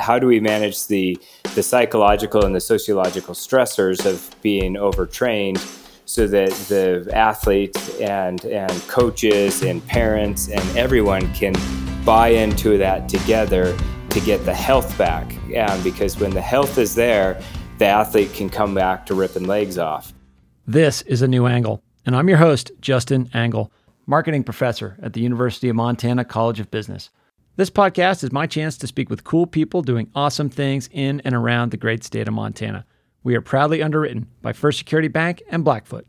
how do we manage the psychological and the sociological stressors of being overtrained so that the athletes and coaches and parents and everyone can buy into that together to get the health back. Because when the health is there, the athlete can come back to ripping legs off. This is A New Angle, and I'm your host, Justin Angle, marketing professor at the University of Montana College of Business. This podcast is my chance to speak with cool people doing awesome things in and around the great state of Montana. We are proudly underwritten by First Security Bank and Blackfoot.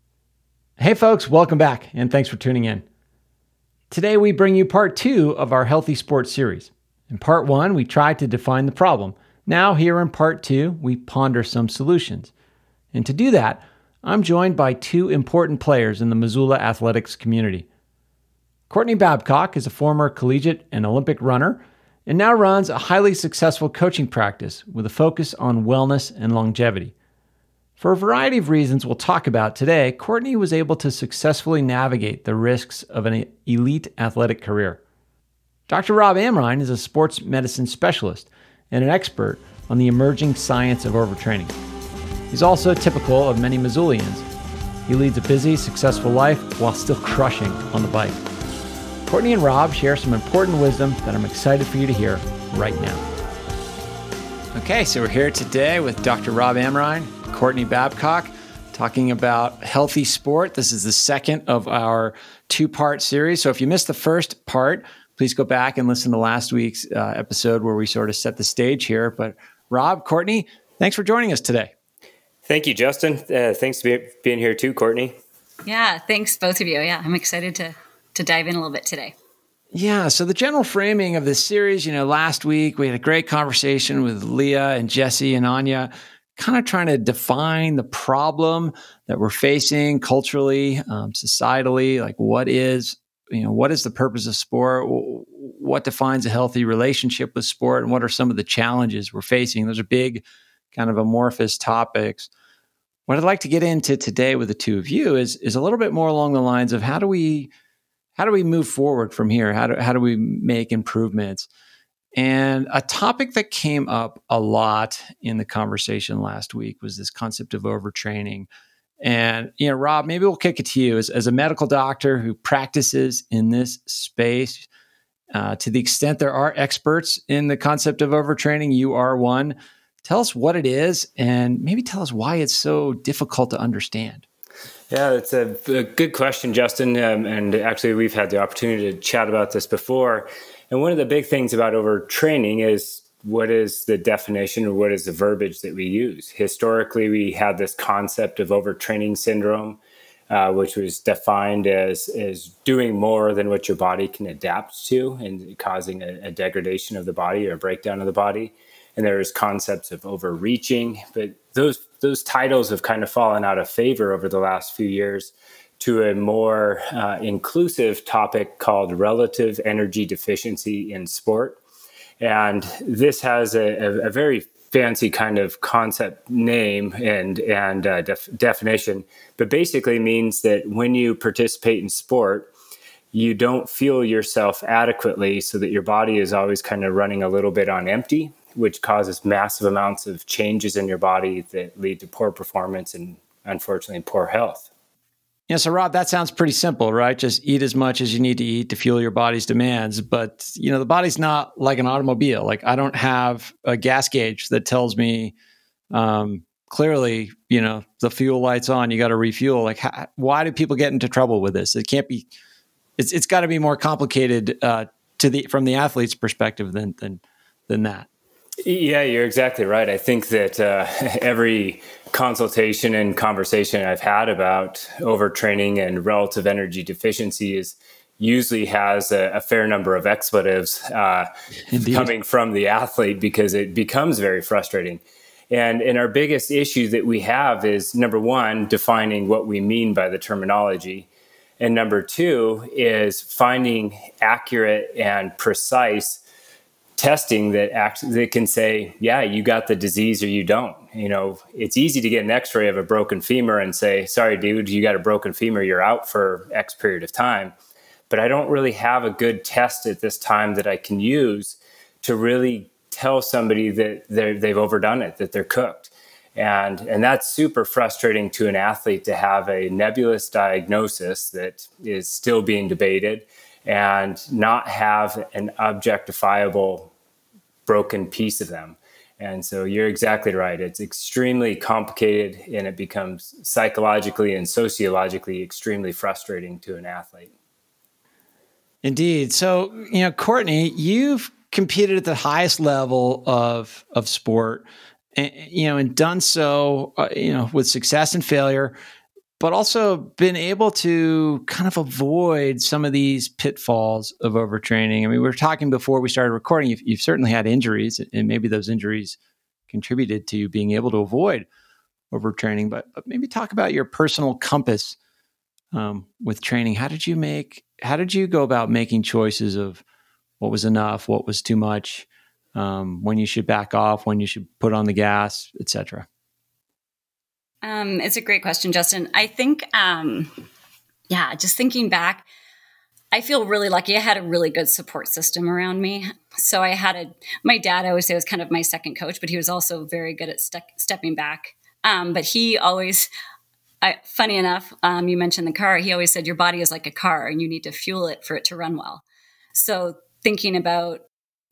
Hey folks, welcome back, and thanks for tuning in. Today we bring you part 2 of our Healthy Sports series. In part 1, we tried to define the problem. Now here in part 2, we ponder some solutions. And to do that, I'm joined by 2 important players in the Missoula athletics community. Courtney Babcock is a former collegiate and Olympic runner and now runs a highly successful coaching practice with a focus on wellness and longevity. For a variety of reasons we'll talk about today, Courtney was able to successfully navigate the risks of an elite athletic career. Dr. Rob Amrine is a sports medicine specialist and an expert on the emerging science of overtraining. He's also typical of many Missoulians. He leads a busy, successful life while still crushing on the bike. Courtney and Rob share some important wisdom that I'm excited for you to hear right now. Okay, so we're here today with Dr. Rob Amrine, Courtney Babcock, talking about healthy sport. This is the second of our 2-part series. So if you missed the first part, please go back and listen to last week's episode where we sort of set the stage here. But Rob, Courtney, thanks for joining us today. Thank you, Justin. Thanks for being here too, Courtney. Yeah, thanks both of you. Yeah, I'm excited to dive in a little bit today. Yeah, so the general framing of this series, last week we had a great conversation with Leah and Jesse and Anya, kind of trying to define the problem that we're facing culturally, societally, like what is the purpose of sport? What defines a healthy relationship with sport? And what are some of the challenges we're facing? Those are big kind of amorphous topics. What I'd like to get into today with the two of you is a little bit more along the lines of how do we move forward from here? How do we make improvements? And a topic that came up a lot in the conversation last week was this concept of overtraining. And, Rob, maybe we'll kick it to you as a medical doctor who practices in this space. To the extent there are experts in the concept of overtraining, you are one. Tell us what it is and maybe tell us why it's so difficult to understand. Yeah, it's a good question, Justin. And actually, we've had the opportunity to chat about this before. And one of the big things about overtraining is what is the definition or what is the verbiage that we use? Historically, we had this concept of overtraining syndrome, which was defined as doing more than what your body can adapt to and causing a degradation of the body or a breakdown of the body. And there's concepts of overreaching, but those titles have kind of fallen out of favor over the last few years to a more inclusive topic called relative energy deficiency in sport. And this has a very fancy kind of concept name and definition, but basically means that when you participate in sport, you don't fuel yourself adequately so that your body is always kind of running a little bit on empty, which causes massive amounts of changes in your body that lead to poor performance and, unfortunately, poor health. Yeah, so Rob, that sounds pretty simple, right? Just eat as much as you need to eat to fuel your body's demands. But, the body's not like an automobile. Like I don't have a gas gauge that tells me clearly, the fuel light's on, you got to refuel. Like why do people get into trouble with this? It can't be, it's got to be more complicated from the athlete's perspective than that. Yeah, you're exactly right. I think that every consultation and conversation I've had about overtraining and relative energy deficiency usually has a fair number of expletives coming from the athlete because it becomes very frustrating. And our biggest issue that we have is, number one, defining what we mean by the terminology. And number two is finding accurate and precise testing that can say, yeah, you got the disease or you don't. It's easy to get an x-ray of a broken femur and say, sorry, dude, you got a broken femur, you're out for X period of time. But I don't really have a good test at this time that I can use to really tell somebody that they've overdone it, that they're cooked. And that's super frustrating to an athlete to have a nebulous diagnosis that is still being debated and not have an objectifiable broken piece of them. And so you're exactly right. It's extremely complicated, and it becomes psychologically and sociologically extremely frustrating to an athlete. Indeed. So, Courtney, you've competed at the highest level of sport, and done so, with success and failure, but also been able to kind of avoid some of these pitfalls of overtraining. I mean, we were talking before we started recording, you've certainly had injuries, and maybe those injuries contributed to you being able to avoid overtraining, but maybe talk about your personal compass with training. How did you go about making choices of what was enough, what was too much, when you should back off, when you should put on the gas, et cetera? It's a great question, Justin. I think, just thinking back, I feel really lucky. I had a really good support system around me. So my dad, I always say, was kind of my second coach, but he was also very good at stepping back. But he always, funny enough, you mentioned the car. He always said, your body is like a car and you need to fuel it for it to run well. So thinking about,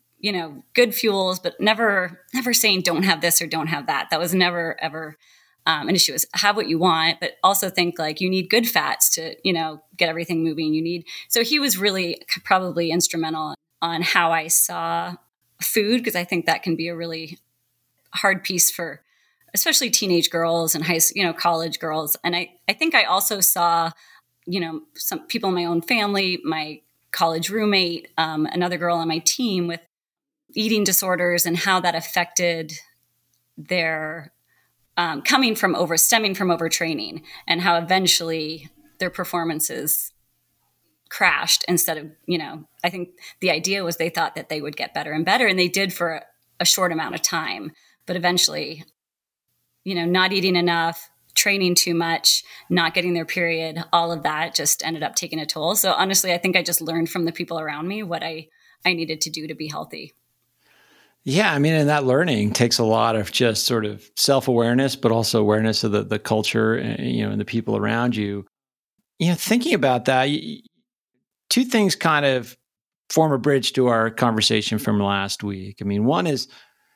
good fuels, but never saying don't have this or don't have that. That was never, ever an issue. Is have what you want, but also think like you need good fats to, get everything moving. So he was really probably instrumental on how I saw food, because I think that can be a really hard piece for especially teenage girls and college girls. And I think I also saw, some people in my own family, my college roommate, another girl on my team with eating disorders, and how that affected their stemming from overtraining, and how eventually their performances crashed instead of, I think the idea was they thought that they would get better and better, and they did for a short amount of time, but eventually, not eating enough, training too much, not getting their period, all of that just ended up taking a toll. So honestly, I think I just learned from the people around me what I needed to do to be healthy. Yeah, I mean, and that learning takes a lot of just sort of self-awareness, but also awareness of the culture, and the people around you. Thinking about that, two things kind of form a bridge to our conversation from last week. I mean, one is,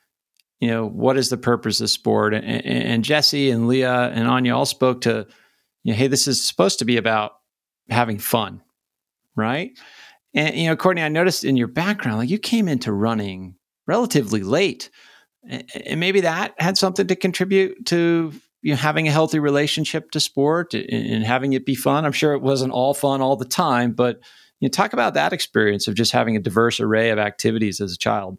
what is the purpose of sport? And Jesse and Leah and Anya all spoke to, hey, this is supposed to be about having fun, right? And, Courtney, I noticed in your background, like you came into running relatively late, and maybe that had something to contribute to having a healthy relationship to sport and having it be fun. I'm sure it wasn't all fun all the time, but talk about that experience of just having a diverse array of activities as a child.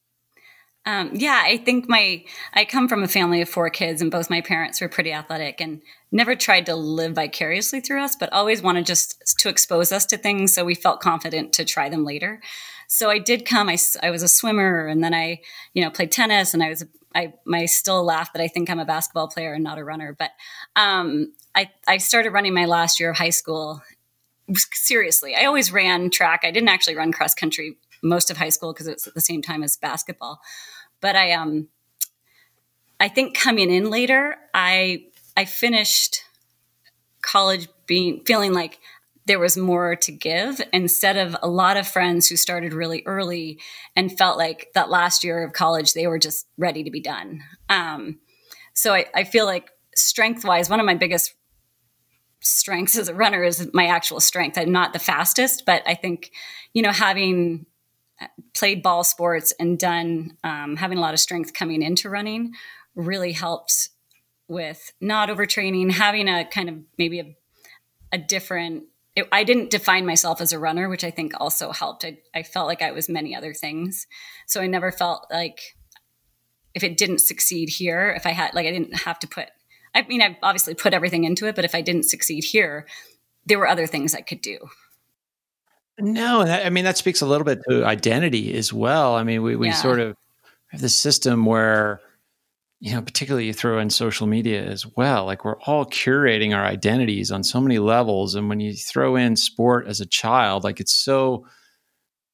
I think I come from a family of 4 kids, and both my parents were pretty athletic and never tried to live vicariously through us, but always wanted just to expose us to things so we felt confident to try them later. So I did come, I was a swimmer, and then I, played tennis, and I still laugh that I think I'm a basketball player and not a runner. But I started running my last year of high school. Seriously, I always ran track. I didn't actually run cross country most of high school because it's at the same time as basketball. But I think coming in later, I finished college feeling like there was more to give, instead of a lot of friends who started really early and felt like that last year of college, they were just ready to be done. So I feel like strength-wise, one of my biggest strengths as a runner is my actual strength. I'm not the fastest, but I think, having played ball sports and done, having a lot of strength coming into running really helped with not overtraining, having a kind of maybe a different, I didn't define myself as a runner, which I think also helped. I felt like I was many other things. So I never felt like if it didn't succeed here, if I had, like, I didn't have to I obviously put everything into it, but if I didn't succeed here, there were other things I could do. No, that speaks a little bit to identity as well. I mean, we sort of have this system where, particularly you throw in social media as well, like we're all curating our identities on so many levels. And when you throw in sport as a child, like it's so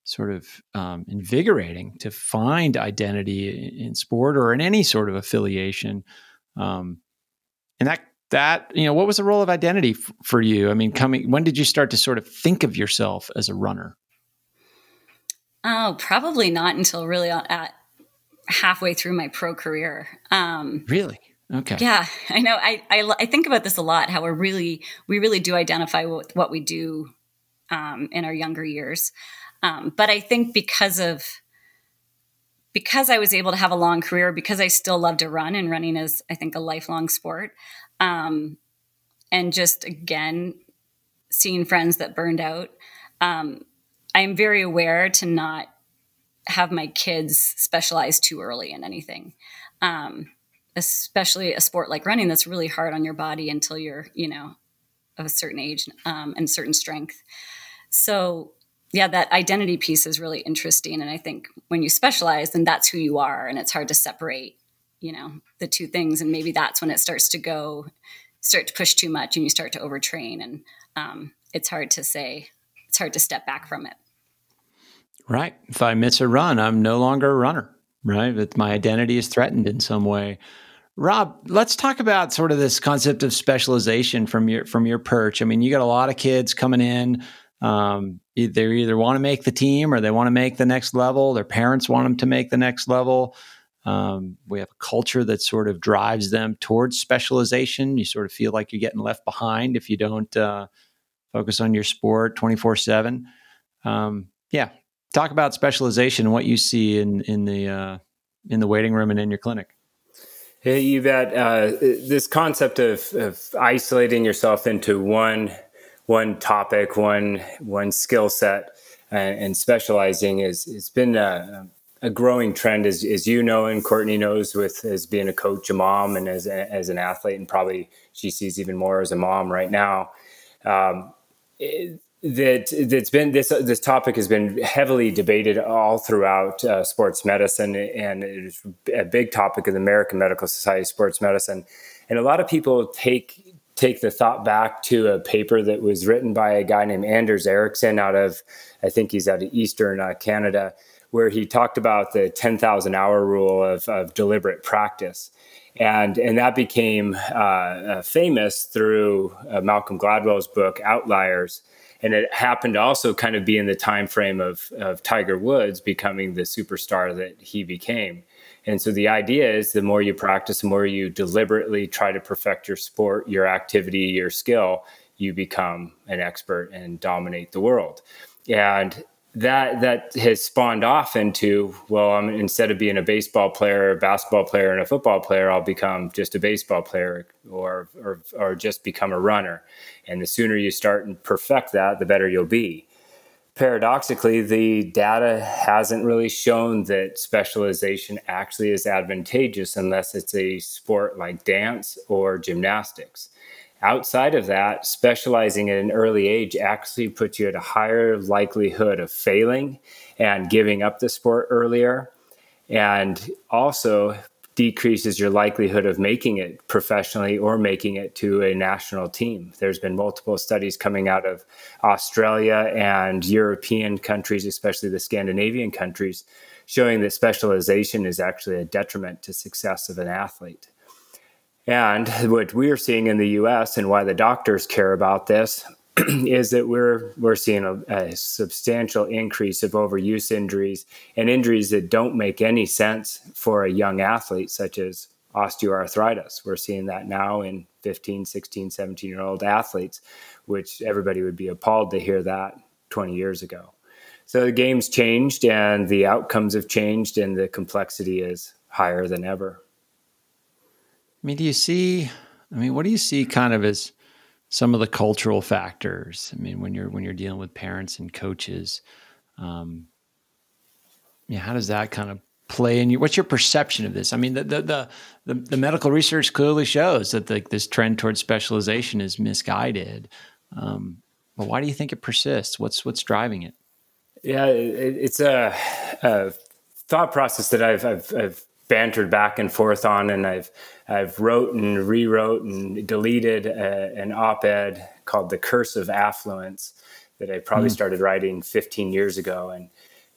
sort of invigorating to find identity in sport or in any sort of affiliation. And that what was the role of identity for you? I mean, when did you start to sort of think of yourself as a runner? Oh, probably not until really at halfway through my pro career. Really? Okay. Yeah, I know. I think about this a lot, how we really do identify with what we do in our younger years. But I think because I was able to have a long career, because I still love to run, and running is, I think, a lifelong sport. And just, again, seeing friends that burned out, I'm very aware to not have my kids specialize too early in anything. Especially a sport like running that's really hard on your body until you're, of a certain age and certain strength. So yeah, that identity piece is really interesting. And I think when you specialize, then that's who you are. And it's hard to separate, the two things. And maybe that's when it starts to push too much and you start to overtrain. And it's hard to step back from it. Right. If I miss a run, I'm no longer a runner, right? If my identity is threatened in some way. Rob, let's talk about sort of this concept of specialization from your perch. I mean, you got a lot of kids coming in. They either want to make the team or they want to make the next level. Their parents want them to make the next level. We have a culture that sort of drives them towards specialization. You sort of feel like you're getting left behind if you don't focus on your sport 24/7. Yeah. Talk about specialization and what you see in the waiting room and in your clinic. Hey, you bet. This concept of isolating yourself into one topic, one skill set, and specializing has been a growing trend, as you know, and Courtney knows, as being a coach, a mom, and as an athlete, and probably she sees even more as a mom right now. That's been this topic has been heavily debated all throughout sports medicine, and it's a big topic of the American Medical Society of Sports Medicine. And a lot of people take the thought back to a paper that was written by a guy named Anders Ericsson I think he's out of Eastern Canada, where he talked about the 10,000 hour rule of deliberate practice. And that became famous through Malcolm Gladwell's book, Outliers. And it happened to also kind of be in the time frame of Tiger Woods becoming the superstar that he became. And so the idea is the more you practice, the more you deliberately try to perfect your sport, your activity, your skill, you become an expert and dominate the world. And that has spawned off into, well, instead of being a baseball player, a basketball player, and a football player, I'll become just a baseball player or just become a runner. And the sooner you start and perfect that, the better you'll be. Paradoxically, the data hasn't really shown that specialization actually is advantageous unless it's a sport like dance or gymnastics. Outside of that, specializing at an early age actually puts you at a higher likelihood of failing and giving up the sport earlier, and also decreases your likelihood of making it professionally or making it to a national team. There's been multiple studies coming out of Australia and European countries, especially the Scandinavian countries, showing that specialization is actually a detriment to success of an athlete. And what we're seeing in the U.S. and why the doctors care about this is that we're seeing a substantial increase of overuse injuries and injuries that don't make any sense for a young athlete, such as osteoarthritis. We're seeing that now in 15, 16, 17-year-old athletes, which everybody would be appalled to hear that 20 years ago. So the game's changed and the outcomes have changed and the complexity is higher than ever. What do you see kind of as some of the cultural factors? I mean, when you're dealing with parents and coaches, how does that kind of play in you? What's your perception of this? I mean, the medical research clearly shows that this trend towards specialization is misguided. But why do you think it persists? What's driving it? Yeah, it's a thought process that I've bantered back and forth on, and I've wrote and rewrote and deleted an op-ed called "The Curse of Affluence" that I probably started writing 15 years ago. And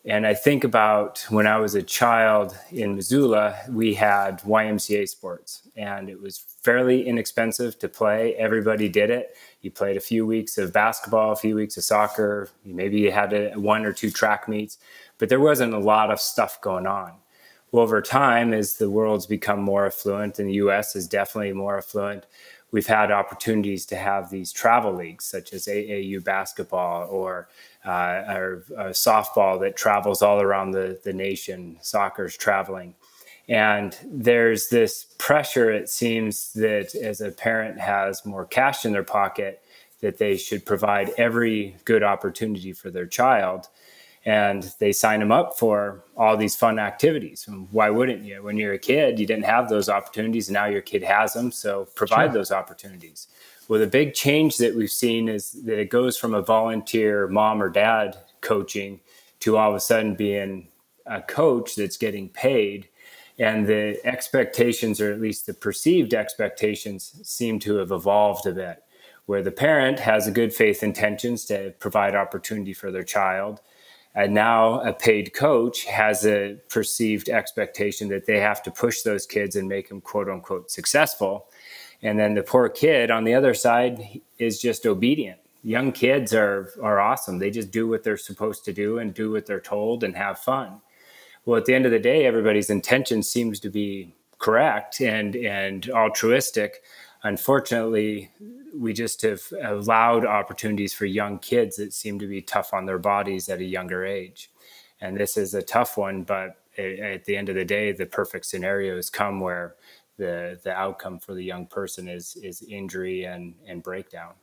And I think about when I was a child in Missoula, we had YMCA sports, and it was fairly inexpensive to play. Everybody did it. You played a few weeks of basketball, a few weeks of soccer. Maybe you had one or two track meets, but there wasn't a lot of stuff going on. Well, over time, as the world's become more affluent, and the U.S. is definitely more affluent, we've had opportunities to have these travel leagues, such as AAU basketball or softball that travels all around the nation. Soccer's traveling. And there's this pressure, it seems, that as a parent has more cash in their pocket, that they should provide every good opportunity for their child. And they sign them up for all these fun activities. And why wouldn't you? When you're a kid, you didn't have those opportunities. And now your kid has them. So provide those opportunities. Well, the big change that we've seen is that it goes from a volunteer mom or dad coaching to all of a sudden being a coach that's getting paid. And the expectations, or at least the perceived expectations, seem to have evolved a bit, where the parent has a good faith intentions to provide opportunity for their child. And now a paid coach has a perceived expectation that they have to push those kids and make them, quote unquote, successful. And then the poor kid on the other side is just obedient. Young kids are awesome. They just do what they're supposed to do and do what they're told and have fun. Well, at the end of the day, everybody's intention seems to be correct and altruistic. Unfortunately, we just have allowed opportunities for young kids that seem to be tough on their bodies at a younger age. And this is a tough one, but at the end of the day, the perfect scenarios come where the outcome for the young person is injury and breakdown.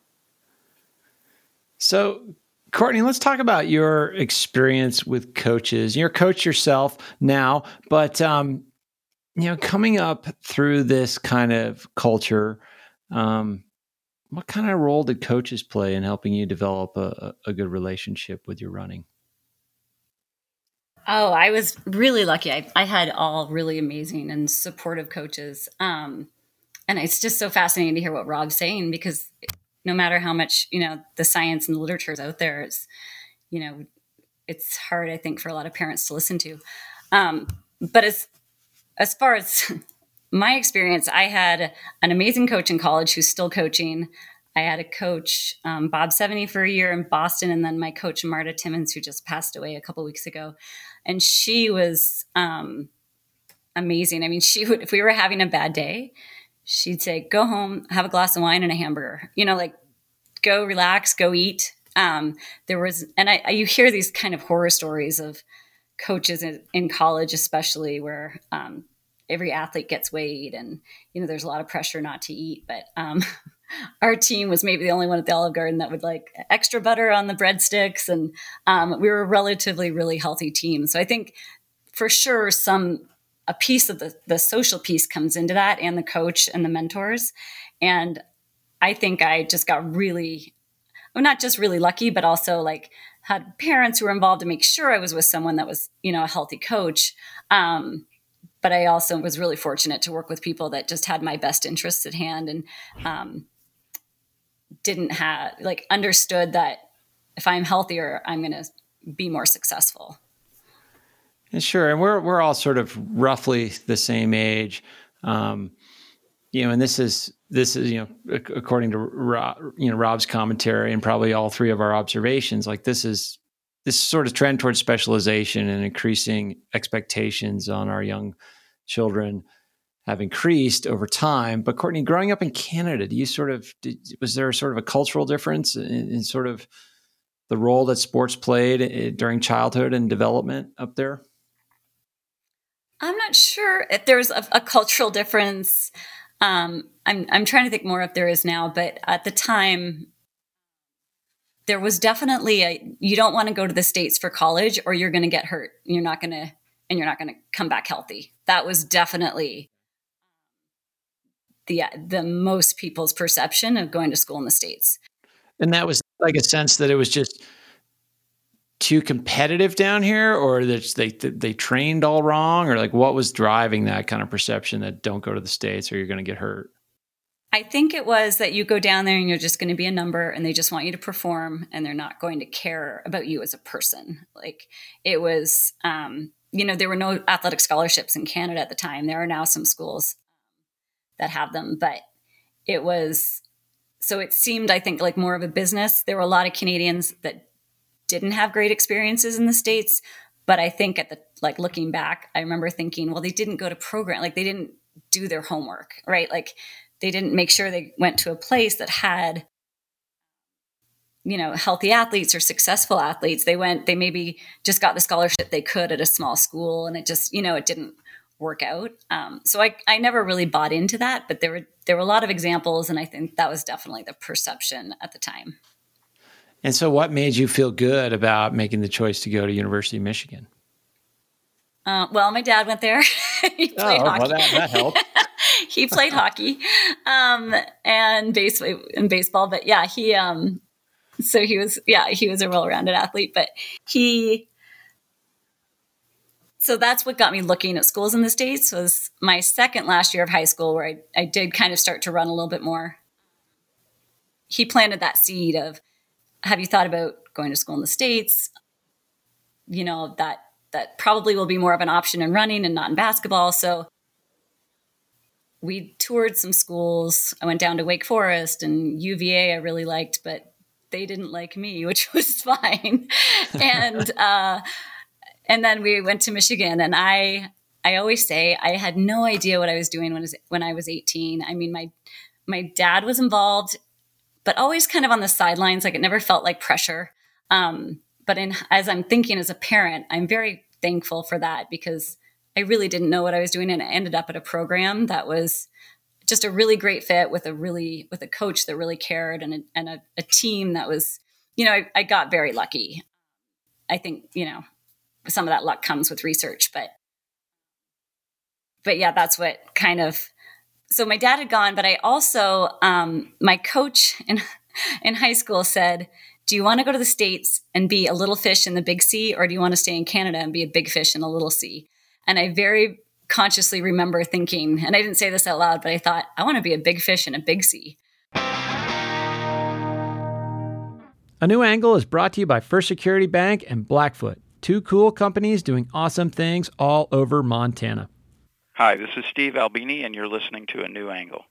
So, Courtney, let's talk about your experience with coaches. You're a coach yourself now, but coming up through this kind of culture, what kind of role did coaches play in helping you develop a good relationship with your running? Oh, I was really lucky. I had all really amazing and supportive coaches. And it's just so fascinating to hear what Rob's saying, because no matter how much, the science and the literature is out there, it's hard, I think, for a lot of parents to listen to. But as far as my experience, I had an amazing coach in college who's still coaching. I had a coach, Bob Seveny, for a year in Boston, and then my coach, Marta Timmons, who just passed away a couple weeks ago. And she was amazing. I mean, she would, if we were having a bad day, she'd say, go home, have a glass of wine and a hamburger, go relax, go eat. You hear these kind of horror stories of coaches in college, especially, where every athlete gets weighed and, there's a lot of pressure not to eat. But our team was maybe the only one at the Olive Garden that would like extra butter on the breadsticks. And we were a relatively really healthy team. So I think for sure a piece of the social piece comes into that, and the coach and the mentors. And I think I just got not just really lucky, but also like had parents who were involved to make sure I was with someone that was, a healthy coach. But I also was really fortunate to work with people that just had my best interests at hand and understood that if I'm healthier, I'm going to be more successful. And sure. And we're all sort of roughly the same age. And this is, according to Rob's commentary and probably all three of our observations, like this sort of trend towards specialization and increasing expectations on our young children have increased over time. But Courtney, growing up in Canada, was there sort of a cultural difference in sort of the role that sports played during childhood and development up there? I'm not sure if there's a cultural difference. I'm trying to think more if there is now, but at the time, there was definitely you don't want to go to the States for college or you're going to get hurt. You're not going to come back healthy. That was definitely the most people's perception of going to school in the States. And that was like a sense that it was just too competitive down here, or that they trained all wrong, or like what was driving that kind of perception that don't go to the States or you're going to get hurt? I think it was that you go down there and you're just going to be a number and they just want you to perform and they're not going to care about you as a person. Like it was, there were no athletic scholarships in Canada at the time. There are now some schools that have them, but so it seemed, I think, like more of a business. There were a lot of Canadians that didn't have great experiences in the States. But I think looking back, I remember thinking, well, they didn't go to program, like they didn't do their homework, right? Like they didn't make sure they went to a place that had, healthy athletes or successful athletes. They maybe just got the scholarship they could at a small school and it just, it didn't work out. So I never really bought into that, but there were a lot of examples. And I think that was definitely the perception at the time. And so what made you feel good about making the choice to go to University of Michigan? Well, my dad went there. He played hockey. Well, that helped. He played hockey and baseball. But yeah, he was a well-rounded athlete. But so that's what got me looking at schools in the States. Was my second last year of high school where I did kind of start to run a little bit more. He planted that seed of, have you thought about going to school in the States? That probably will be more of an option in running and not in basketball. So we toured some schools. I went down to Wake Forest and UVA I really liked, but they didn't like me, which was fine. And then we went to Michigan, and I always say I had no idea what I was doing when I was 18. I mean, my dad was involved, but always kind of on the sidelines. Like it never felt like pressure. But as I'm thinking as a parent, I'm very thankful for that because I really didn't know what I was doing. And I ended up at a program that was just a really great fit with a coach that really cared and a team that was, I got very lucky. I think, some of that luck comes with research, but yeah, that's what kind of, so my dad had gone, but I also, my coach in high school said, do you want to go to the States and be a little fish in the big sea, or do you want to stay in Canada and be a big fish in a little sea? And I very consciously remember thinking, and I didn't say this out loud, but I thought, I want to be a big fish in a big sea. A New Angle is brought to you by First Security Bank and Blackfoot, two cool companies doing awesome things all over Montana. Hi, this is Steve Albini, and you're listening to A New Angle.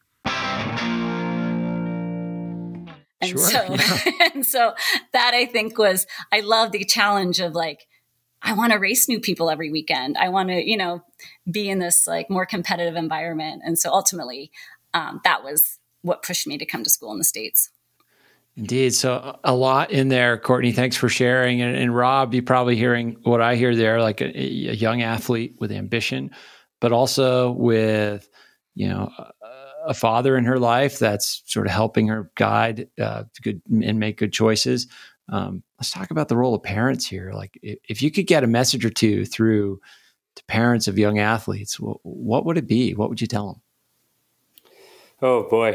And sure, so, yeah. And so that I think I love the challenge of like, I want to race new people every weekend. I want to, be in this like more competitive environment. And so ultimately, that was what pushed me to come to school in the States. Indeed. So a lot in there, Courtney. Thanks for sharing. And Rob, you're probably hearing what I hear there, like a young athlete with ambition, but also with, a father in her life that's sort of helping her guide good and make good choices. Let's talk about the role of parents here. Like if you could get a message or two through to parents of young athletes, what would it be? What would you tell them? Oh boy.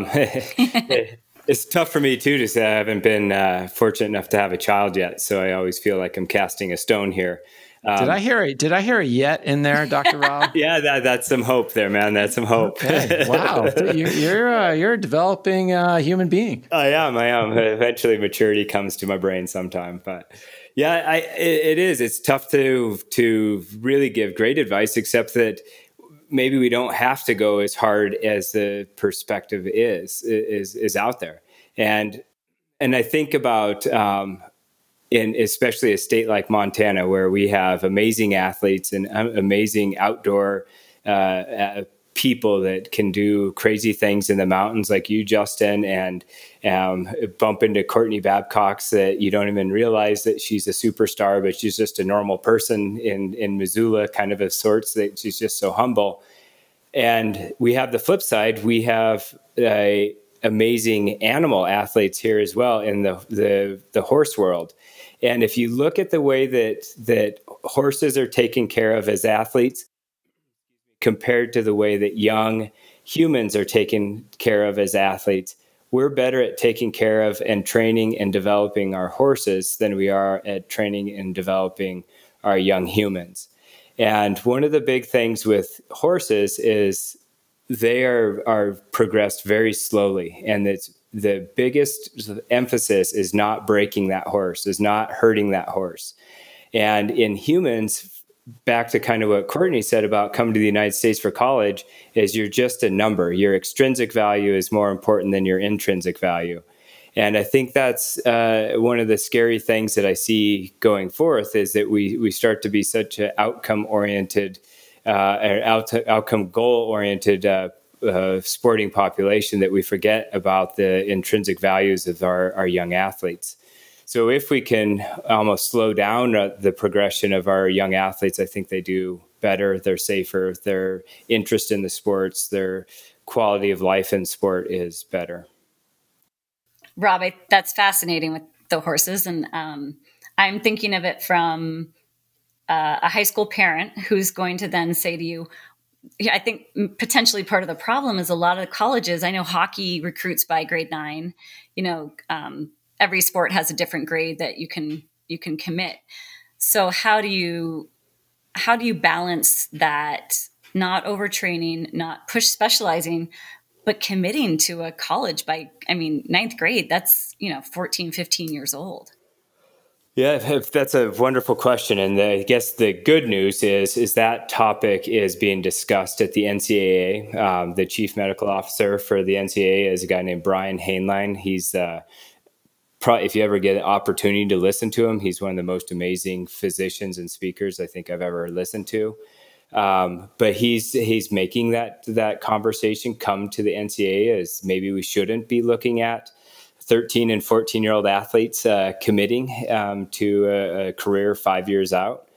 It's tough for me too to say I haven't been fortunate enough to have a child yet. So I always feel like I'm casting a stone here. Did I hear a yet in there, Dr. Rob? Yeah, that's some hope there, man. That's some hope. Okay. Wow. You're a developing human being. I am. Eventually maturity comes to my brain sometime. But yeah, it is. It's tough to really give great advice, except that maybe we don't have to go as hard as the perspective is out there. And I think about in especially a state like Montana, where we have amazing athletes and amazing outdoor people that can do crazy things in the mountains like you, Justin, and bump into Courtney Babcock that you don't even realize that she's a superstar, but she's just a normal person in Missoula, kind of sorts, that she's just so humble. And we have the flip side. We have amazing animal athletes here as well in the horse world. And if you look at the way that horses are taken care of as athletes compared to the way that young humans are taken care of as athletes, we're better at taking care of and training and developing our horses than we are at training and developing our young humans. And one of the big things with horses is they are progressed very slowly, and it's the biggest emphasis is not breaking that horse, is not hurting that horse. And in humans, back to kind of what Courtney said about coming to the United States for college, is you're just a number. Your extrinsic value is more important than your intrinsic value. And I think that's one of the scary things that I see going forth, is that we start to be such an outcome-oriented, outcome goal-oriented sporting population that we forget about the intrinsic values of our young athletes. So if we can almost slow down the progression of our young athletes, I think they do better, they're safer, their interest in the sports, their quality of life in sport is better. Rob, that's fascinating with the horses. And I'm thinking of it from a high school parent who's going to then say to you, I think potentially part of the problem is a lot of colleges, I know hockey recruits by grade 9, every sport has a different grade that you can commit. So how do you balance that, not overtraining, not push specializing, but committing to a college by, ninth grade, that's, 14, 15 years old. Yeah, that's a wonderful question. And I guess the good news is that topic is being discussed at the NCAA. The chief medical officer for the NCAA is a guy named Brian Hainline. He's probably, if you ever get an opportunity to listen to him, he's one of the most amazing physicians and speakers I think I've ever listened to. But he's making that conversation come to the NCAA as maybe we shouldn't be looking at 13 and 14-year-old athletes committing to a career 5 years out.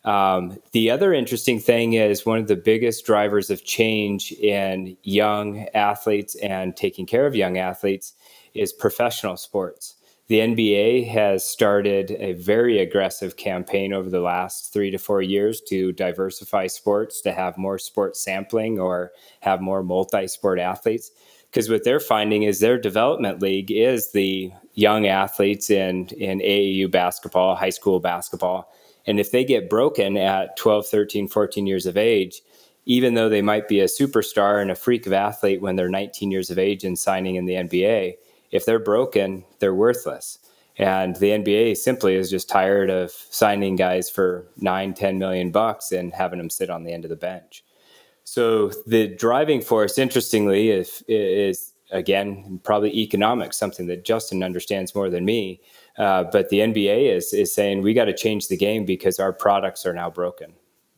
The other interesting thing is one of the biggest drivers of change in young athletes and taking care of young athletes is professional sports. The NBA has started a very aggressive campaign over the last 3 to 4 years to diversify sports, to have more sports sampling or have more multi-sport athletes. Because what they're finding is their development league is the young athletes in AAU basketball, high school basketball. And if they get broken at 12, 13, 14 years of age, even though they might be a superstar and a freak of athlete when they're 19 years of age and signing in the NBA, if they're broken, they're worthless. And the NBA simply is just tired of signing guys for $9-10 million and having them sit on the end of the bench. So the driving force, interestingly, is again, probably economics, something that Justin understands more than me. But the NBA is saying we got to change the game because our products are now broken.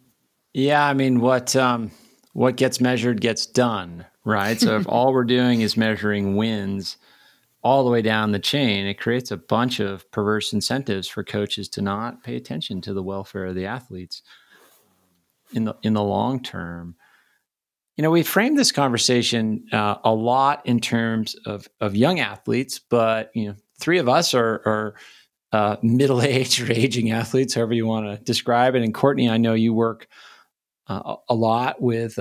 Yeah, what gets measured gets done, right? So if all we're doing is measuring wins all the way down the chain, it creates a bunch of perverse incentives for coaches to not pay attention to the welfare of the athletes in the long term. We framed this conversation a lot in terms of young athletes, but three of us are middle-aged or aging athletes, however you want to describe it. And Courtney, I know you work a lot with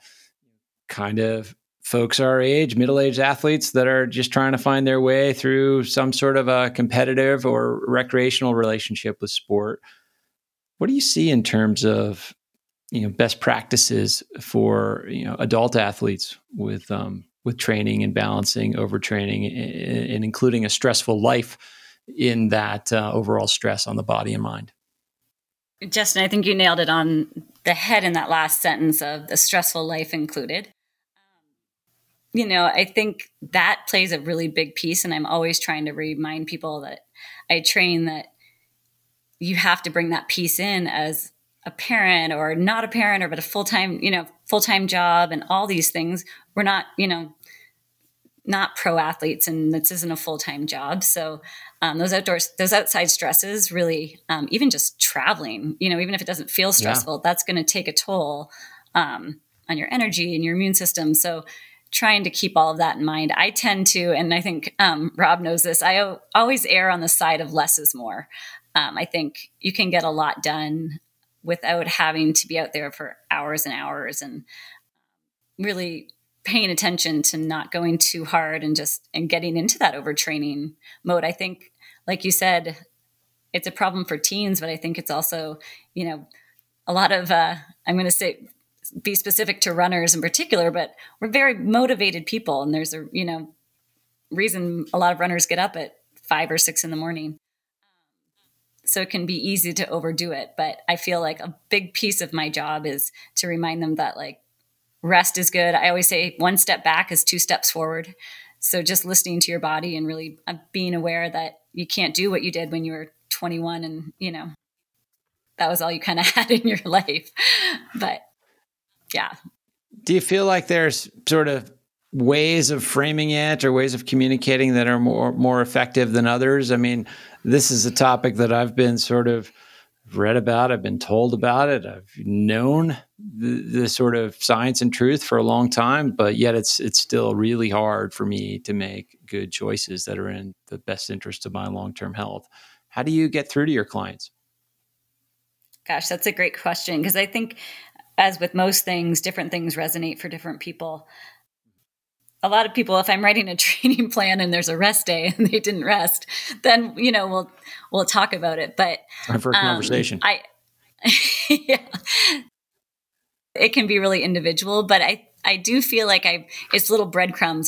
kind of folks our age, middle-aged athletes that are just trying to find their way through some sort of a competitive or recreational relationship with sport. What do you see in terms of best practices for adult athletes with training and balancing, overtraining, and including a stressful life in that overall stress on the body and mind? Justin, I think you nailed it on the head in that last sentence of the stressful life included. I think that plays a really big piece, and I'm always trying to remind people that I train that you have to bring that piece in as a parent or not a parent or but a full-time job and all these things. We're not, not pro athletes, and this isn't a full-time job. So those outside stresses really, even just traveling, even if it doesn't feel stressful, that's going to take a toll on your energy and your immune system. So trying to keep all of that in mind. I tend to, and I think Rob knows this, I always err on the side of less is more. I think you can get a lot done without having to be out there for hours and hours, and really paying attention to not going too hard and getting into that overtraining mode. I think, like you said, it's a problem for teens, but I think it's also, a lot of, I'm going to say be specific to runners in particular, but we're very motivated people. And there's a, reason a lot of runners get up at 5 or 6 in the morning. So it can be easy to overdo it. But I feel like a big piece of my job is to remind them that like rest is good. I always say 1 step back is 2 steps forward. So just listening to your body and really being aware that you can't do what you did when you were 21 and, that was all you kind of had in your life. But yeah. Do you feel like there's sort of ways of framing it or ways of communicating that are more effective than others? I mean, this is a topic that I've been sort of read about. I've been told about it. I've known the sort of science and truth for a long time, but yet it's still really hard for me to make good choices that are in the best interest of my long-term health. How do you get through to your clients? Gosh, that's a great question, because I think, as with most things, different things resonate for different people. A lot of people, if I'm writing a training plan and there's a rest day and they didn't rest, then we'll talk about it. But for a conversation, yeah, it can be really individual. But I do feel like it's little breadcrumbs.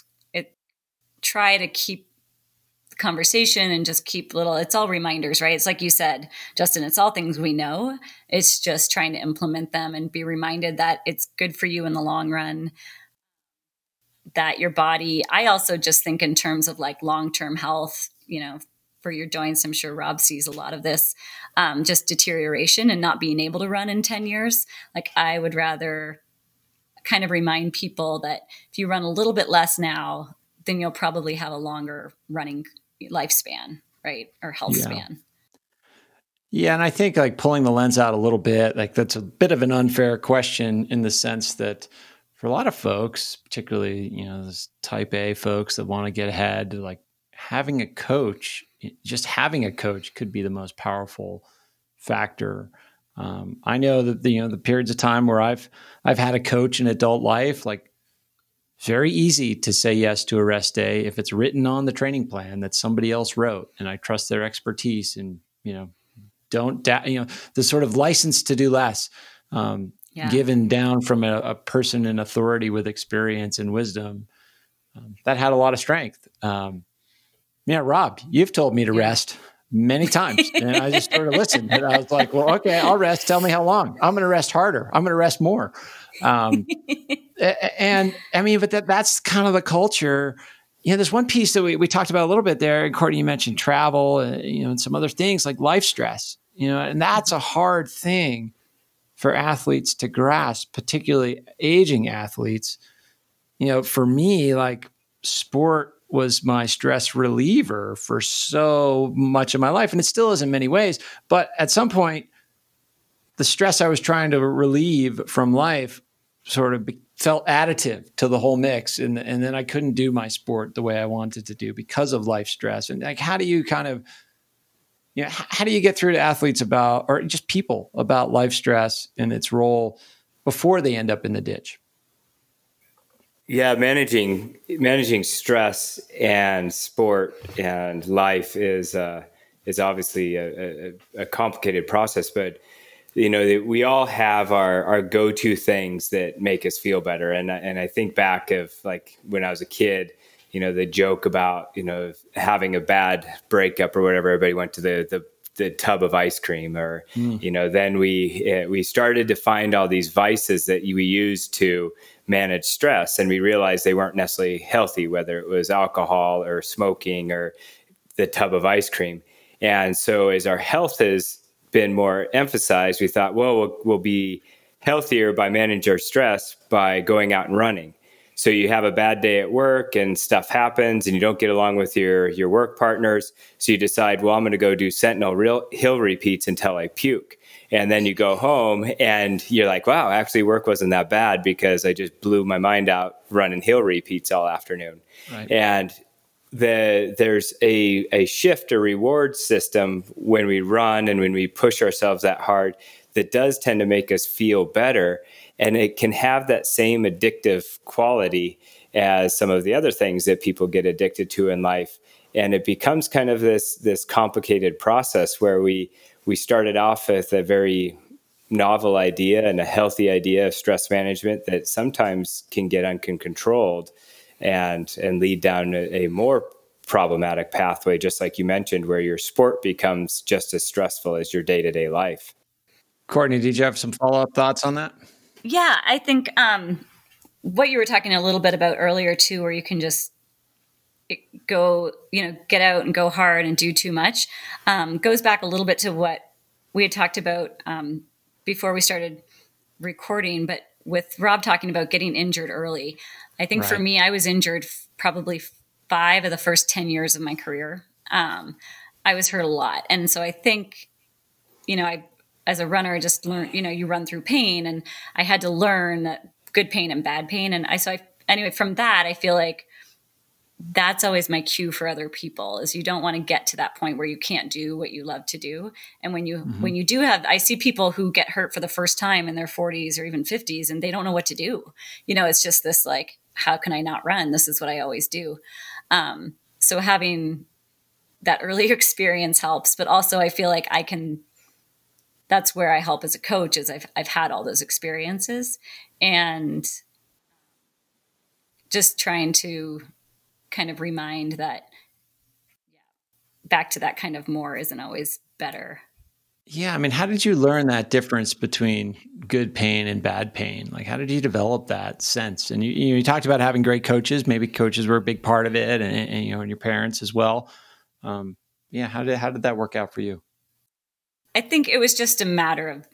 Try to keep the conversation and just keep it's all reminders, right? It's like you said, Justin, it's all things we know. It's just trying to implement them and be reminded that it's good for you in the long run, that your body, I also just think in terms of like long-term health, for your joints. I'm sure Rob sees a lot of this, just deterioration and not being able to run in 10 years. Like I would rather kind of remind people that if you run a little bit less now, then you'll probably have a longer running lifespan, right? Or health span. Yeah. And I think like pulling the lens out a little bit, like that's a bit of an unfair question in the sense that for a lot of folks, particularly, those type A folks that want to get ahead, like having a coach, just having a coach could be the most powerful factor. I know that the periods of time where I've had a coach in adult life, like very easy to say yes to a rest day if it's written on the training plan that somebody else wrote, and I trust their expertise and the sort of license to do less. Given down from a person in authority with experience and wisdom, that had a lot of strength. Rob, you've told me to rest many times, and I just sort of listened. And I was like, well, okay, I'll rest. Tell me how long. I'm going to rest harder. I'm going to rest more. And I mean, but that's kind of the culture. There's one piece that we talked about a little bit there. Courtney, you mentioned travel, and some other things like life stress, and that's a hard thing for athletes to grasp, particularly aging athletes. For me, like sport was my stress reliever for so much of my life, and it still is in many ways. But at some point, the stress I was trying to relieve from life sort of felt additive to the whole mix. And then I couldn't do my sport the way I wanted to do because of life stress. And like, how do you kind of, how do you get through to athletes about, or just people about life stress and its role before they end up in the ditch? Yeah, managing stress and sport and life is obviously a complicated process, but we all have our go-to things that make us feel better. And I think back of like when I was a kid, the joke about, having a bad breakup or whatever, everybody went to the tub of ice cream or, then we started to find all these vices that we use to manage stress. And we realized they weren't necessarily healthy, whether it was alcohol or smoking or the tub of ice cream. And so as our health has been more emphasized, we thought, well, we'll be healthier by managing our stress by going out and running. So you have a bad day at work and stuff happens and you don't get along with your work partners. So you decide, well, I'm going to go do Sentinel hill repeats until I puke. And then you go home and you're like, wow, actually work wasn't that bad because I just blew my mind out running hill repeats all afternoon. Right. And there's a shift, a reward system when we run and when we push ourselves that hard that does tend to make us feel better. And it can have that same addictive quality as some of the other things that people get addicted to in life. And it becomes kind of this complicated process where we started off with a very novel idea and a healthy idea of stress management that sometimes can get uncontrolled and lead down a more problematic pathway, just like you mentioned, where your sport becomes just as stressful as your day-to-day life. Courtney, did you have some follow-up thoughts on that? Yeah, I think what you were talking a little bit about earlier too, where you can just go, get out and go hard and do too much, goes back a little bit to what we had talked about before we started recording, but with Rob talking about getting injured early. I think for me, I was injured probably 5 of the first 10 years of my career. I was hurt a lot. And so I think, I, as a runner, I just learned, you run through pain, and I had to learn that good pain and bad pain. And anyway, from that, I feel like that's always my cue for other people, is you don't want to get to that point where you can't do what you love to do. And when you do I see people who get hurt for the first time in their 40s or even 50s, and they don't know what to do. It's just this like, how can I not run? This is what I always do. So having that early experience helps, but also I feel like that's where I help as a coach, is I've had all those experiences, and just trying to kind of remind that back to that kind of more isn't always better. Yeah. I mean, how did you learn that difference between good pain and bad pain? Like, how did you develop that sense? And you talked about having great coaches. Maybe coaches were a big part of it, and your parents as well. How did that work out for you? I think it was just a matter of,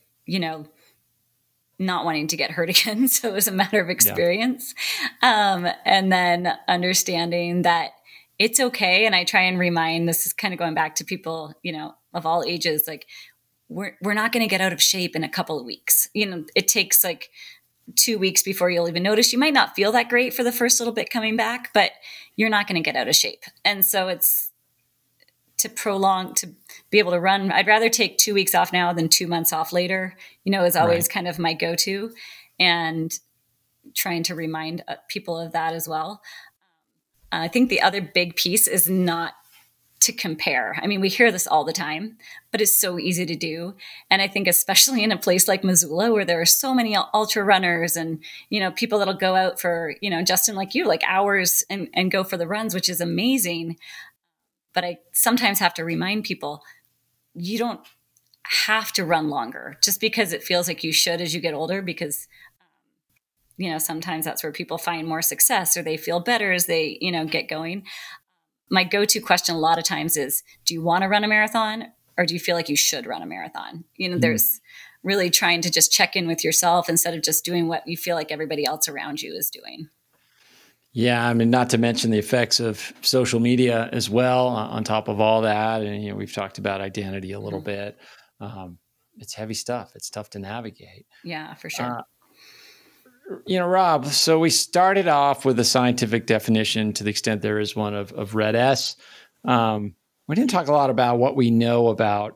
not wanting to get hurt again. So it was a matter of experience. Yeah. And then understanding that it's okay. And I try and remind, this is kind of going back to people, of all ages, like we're not going to get out of shape in a couple of weeks. It takes like 2 weeks before you'll even notice. You might not feel that great for the first little bit coming back, but you're not going to get out of shape. And so it's to be able to run. I'd rather take 2 weeks off now than 2 months off later, is always kind of my go-to, and trying to remind people of that as well. I think the other big piece is not to compare. I mean, we hear this all the time, but it's so easy to do. And I think especially in a place like Missoula, where there are so many ultra runners and, people that'll go out for, Justin, like you, like hours and go for the runs, which is amazing. But I sometimes have to remind people, you don't have to run longer just because it feels like you should as you get older, because, sometimes that's where people find more success, or they feel better as they, get going. My go-to question a lot of times is, do you want to run a marathon, or do you feel like you should run a marathon? There's really trying to just check in with yourself instead of just doing what you feel like everybody else around you is doing. Yeah, I mean, not to mention the effects of social media as well on top of all that. And, we've talked about identity a little bit. It's heavy stuff. It's tough to navigate. Yeah, for sure. Rob, so we started off with a scientific definition, to the extent there is one, of RED-S. We didn't talk a lot about what we know about,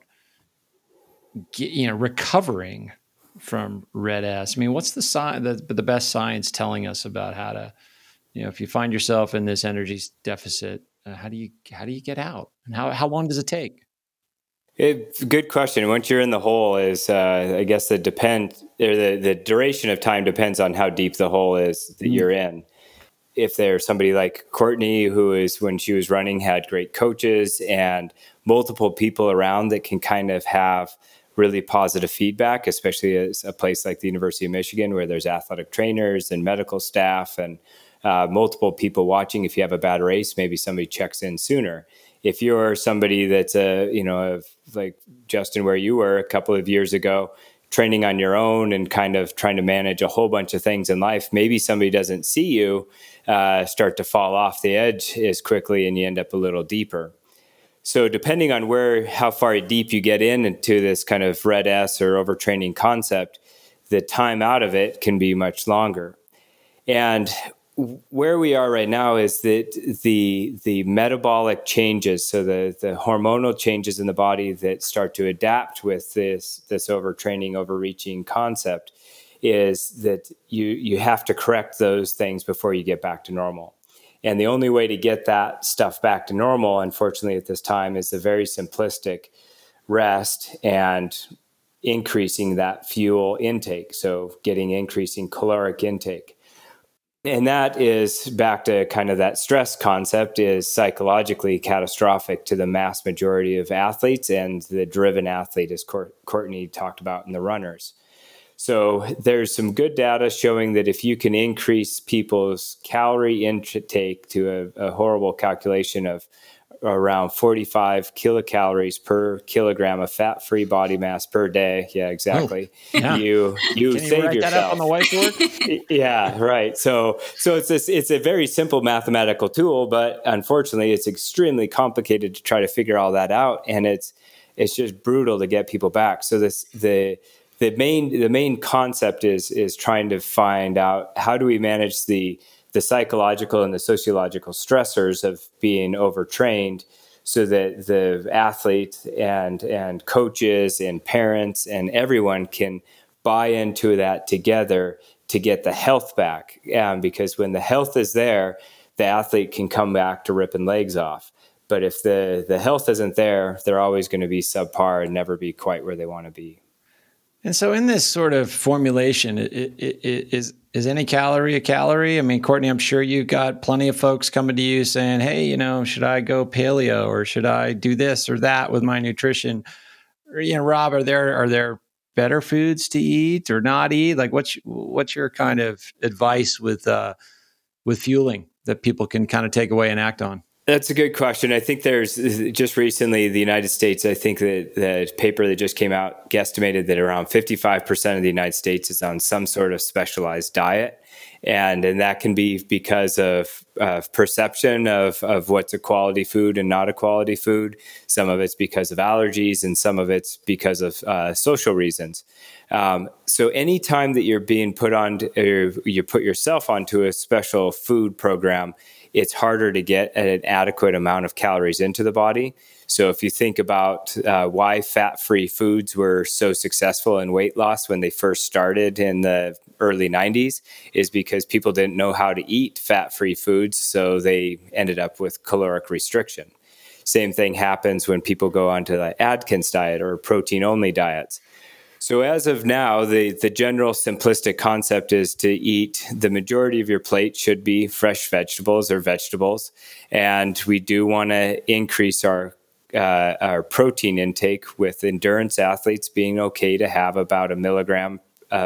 recovering from RED-S. I mean, what's the best science telling us about how to, if you find yourself in this energy deficit, how do you get out, and how long does it take? Good question. Once you're in the hole, is I guess the duration of time depends on how deep the hole is that you're in. If there's somebody like Courtney, who is, when she was running, had great coaches and multiple people around that can kind of have really positive feedback, especially as a place like the University of Michigan, where there's athletic trainers and medical staff and multiple people watching. If you have a bad race, maybe somebody checks in sooner. If you're somebody that's like Justin, where you were a couple of years ago, training on your own and kind of trying to manage a whole bunch of things in life, maybe somebody doesn't see you start to fall off the edge as quickly, and you end up a little deeper. So depending on how far deep you get into this kind of RED-S or overtraining concept, the time out of it can be much longer. And where we are right now is that the metabolic changes, so the hormonal changes in the body that start to adapt with this overtraining, overreaching concept, is that you have to correct those things before you get back to normal. And the only way to get that stuff back to normal, unfortunately at this time, is the very simplistic rest and increasing that fuel intake. So getting increasing caloric intake. And that is back to kind of that stress concept is psychologically catastrophic to the mass majority of athletes and the driven athlete, as Courtney talked about in the runners. So there's some good data showing that if you can increase people's calorie intake to a horrible calculation of around 45 kilocalories per kilogram of fat-free body mass per day. Yeah, exactly. Oh, yeah. You Can save write yourself. that up on the whiteboard? Yeah, right. So it's a very simple mathematical tool, but unfortunately, it's extremely complicated to try to figure all that out, and it's just brutal to get people back. So the main concept is trying to find out how do we manage the psychological and the sociological stressors of being overtrained so that the athlete and coaches and parents and everyone can buy into that together to get the health back. Because when the health is there, the athlete can come back to ripping legs off. But if the health isn't there, they're always going to be subpar and never be quite where they want to be. And so in this sort of formulation, is any calorie a calorie? I mean, Courtney, I'm sure you've got plenty of folks coming to you saying, hey, should I go paleo or should I do this or that with my nutrition? Or, Rob, are there better foods to eat or not eat? Like what's your kind of advice with fueling that people can kind of take away and act on? That's a good question. I think there's just recently the United States, I think that the paper that just came out guesstimated that around 55% of the United States is on some sort of specialized diet. And that can be because of perception of what's a quality food and not a quality food. Some of it's because of allergies and some of it's because of social reasons. So anytime that you're being put on, or you put yourself onto a special food program, it's harder to get an adequate amount of calories into the body. So if you think about why fat-free foods were so successful in weight loss when they first started in the early 90s, is because people didn't know how to eat fat-free foods, so they ended up with caloric restriction. Same thing happens when people go onto the Atkins diet or protein-only diets. So as of now, the general simplistic concept is to eat the majority of your plate should be fresh vegetables or vegetables. And we do want to increase our protein intake with endurance athletes being okay to have about a gram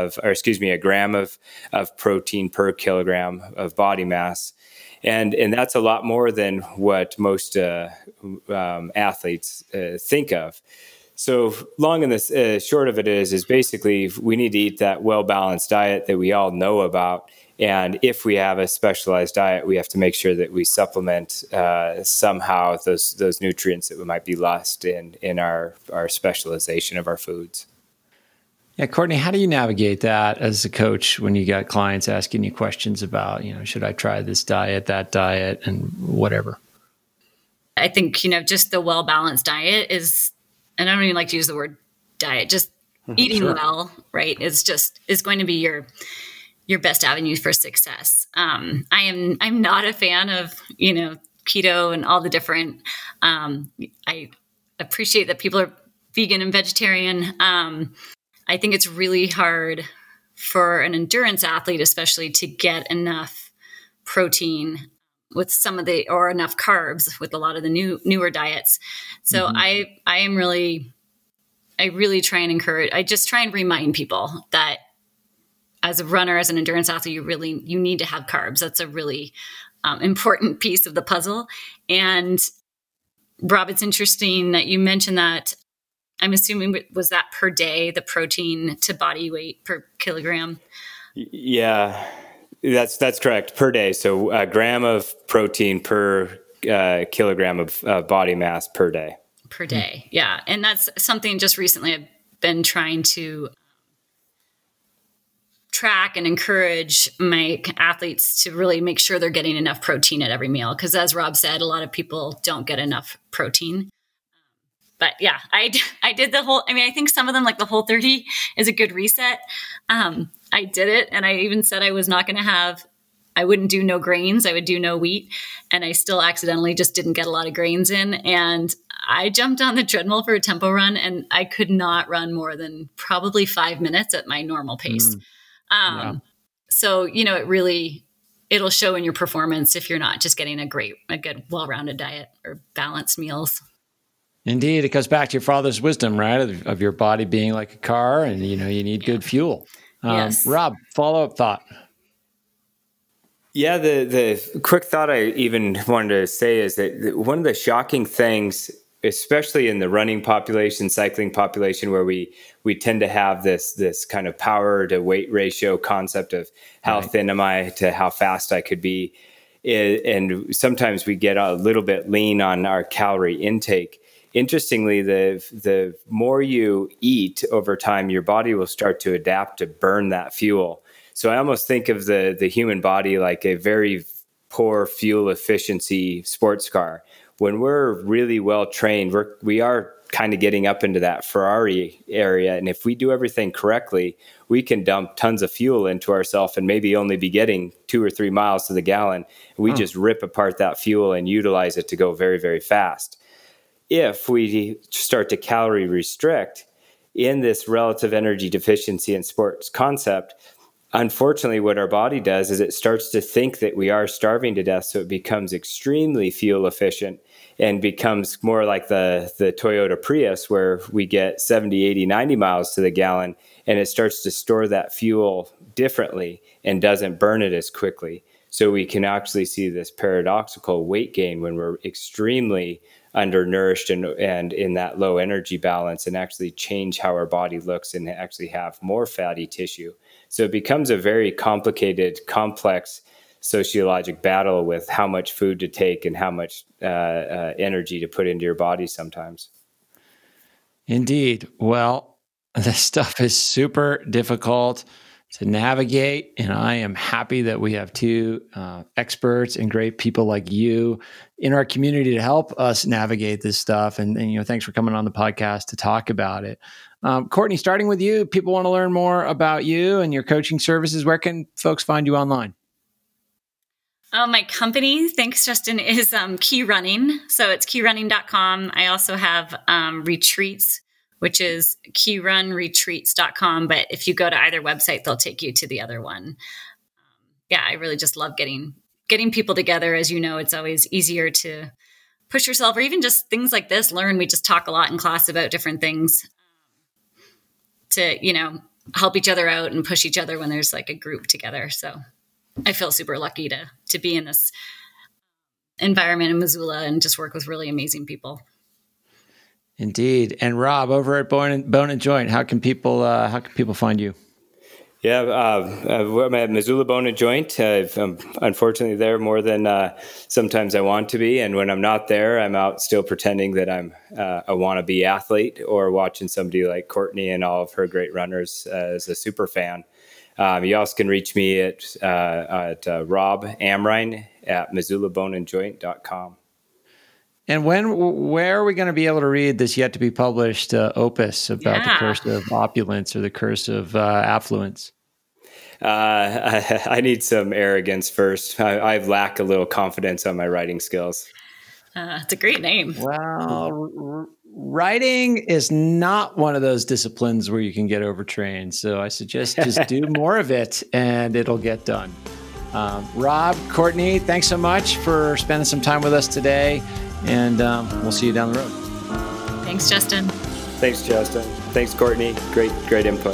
of protein per kilogram of body mass. And that's a lot more than what most athletes think of. So long and the short of it is basically we need to eat that well-balanced diet that we all know about. And if we have a specialized diet, we have to make sure that we supplement somehow those nutrients that we might be lost in our specialization of our foods. Yeah, Courtney, how do you navigate that as a coach when you got clients asking you questions about, should I try this diet, that diet, and whatever? I think, just the well-balanced diet is, and I don't even like to use the word diet, just eating well, right, is going to be your best avenue for success. I'm not a fan of, keto and all the different, I appreciate that people are vegan and vegetarian. I think it's really hard for an endurance athlete, especially, to get enough protein with or enough carbs with a lot of the newer diets. So I really try and encourage, I just try and remind people that as a runner, as an endurance athlete, you need to have carbs. That's a really important piece of the puzzle. And Rob, it's interesting that you mentioned that. I'm assuming, was that per day, the protein to body weight per kilogram? Yeah, that's correct, per day. So a gram of protein per kilogram of body mass per day. Per day, yeah. And that's something just recently I've been trying to track and encourage my athletes to really make sure they're getting enough protein at every meal. Because as Rob said, a lot of people don't get enough protein. But yeah, I did I think some of them, like the Whole30 is a good reset. I did it. And I even said I was not going to have I wouldn't do no grains. I would do no wheat. And I still accidentally just didn't get a lot of grains in. And I jumped on the treadmill for a tempo run, and I could not run more than probably 5 minutes at my normal pace. So, it'll show in your performance if you're not just getting a good, well-rounded diet or balanced meals. Indeed. It goes back to your father's wisdom, right? Of your body being like a car, and, you need good fuel. Yes. Rob, follow-up thought. Yeah, the quick thought I even wanted to say is that one of the shocking things, especially in the running population, cycling population, where we tend to have this kind of power to weight ratio concept of how thin am I to how fast I could be. And sometimes we get a little bit lean on our calorie intake. Interestingly, the more you eat over time, your body will start to adapt to burn that fuel. So I almost think of the human body like a very poor fuel efficiency sports car. When we're really well trained, we are kind of getting up into that Ferrari area. And if we do everything correctly, we can dump tons of fuel into ourselves and maybe only be getting 2 or 3 miles to the gallon. We just rip apart that fuel and utilize it to go very, very fast. If we start to calorie restrict in this relative energy deficiency in sports concept, unfortunately, what our body does is it starts to think that we are starving to death, so it becomes extremely fuel efficient and becomes more like the Toyota Prius, where we get 70, 80, 90 miles to the gallon, and it starts to store that fuel differently and doesn't burn it as quickly. So we can actually see this paradoxical weight gain when we're extremely undernourished and in that low energy balance, and actually change how our body looks and actually have more fatty tissue. So it becomes a very complicated, complex sociologic battle with how much food to take and how much energy to put into your body sometimes. Indeed. Well, this stuff is super difficult to navigate, and I am happy that we have two experts and great people like you in our community to help us navigate this stuff. And thanks for coming on the podcast to talk about it. Courtney, starting with you, people want to learn more about you and your coaching services. Where can folks find you online? My company, thanks, Justin, is Key Running. So it's keyrunning.com. I also have retreats, which is keyrunretreats.com. But if you go to either website, they'll take you to the other one. I really just love getting people together. As you know, it's always easier to push yourself, or even just things like this. We just talk a lot in class about different things to, help each other out and push each other when there's like a group together. So I feel super lucky to be in this environment in Missoula and just work with really amazing people. Indeed. And Rob, over at Bone and Joint, how can people find you? Yeah, I'm at Missoula Bone and Joint. I'm unfortunately there more than sometimes I want to be. And when I'm not there, I'm out still pretending that I'm a wannabe athlete or watching somebody like Courtney and all of her great runners as a super fan. You also can reach me at Rob Amrine at MissoulaBoneandJoint.com. And where are we going to be able to read this yet to be published opus about the curse of opulence or the curse of affluence? I need some arrogance first. I lack a little confidence on my writing skills. It's a great name. Well, writing is not one of those disciplines where you can get overtrained. So I suggest just do more of it and it'll get done. Rob, Courtney, thanks so much for spending some time with us today. And we'll see you down the road. Thanks, Justin. Thanks, Justin. Thanks, Courtney. Great input.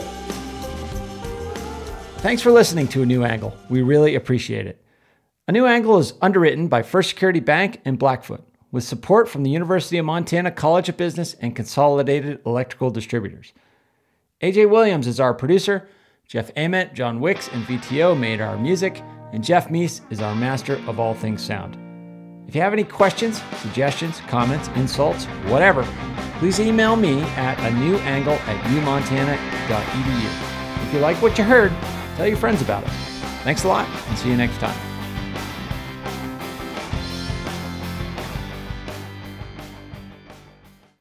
Thanks for listening to A New Angle. We really appreciate it. A New Angle is underwritten by First Security Bank and Blackfoot, with support from the University of Montana College of Business and Consolidated Electrical Distributors. AJ Williams is our producer. Jeff Ament, John Wicks, and VTO made our music. And Jeff Meese is our master of all things sound. If you have any questions, suggestions, comments, insults, whatever, please email me at anewangle@umontana.edu. If you like what you heard, tell your friends about it. Thanks a lot, and see you next time.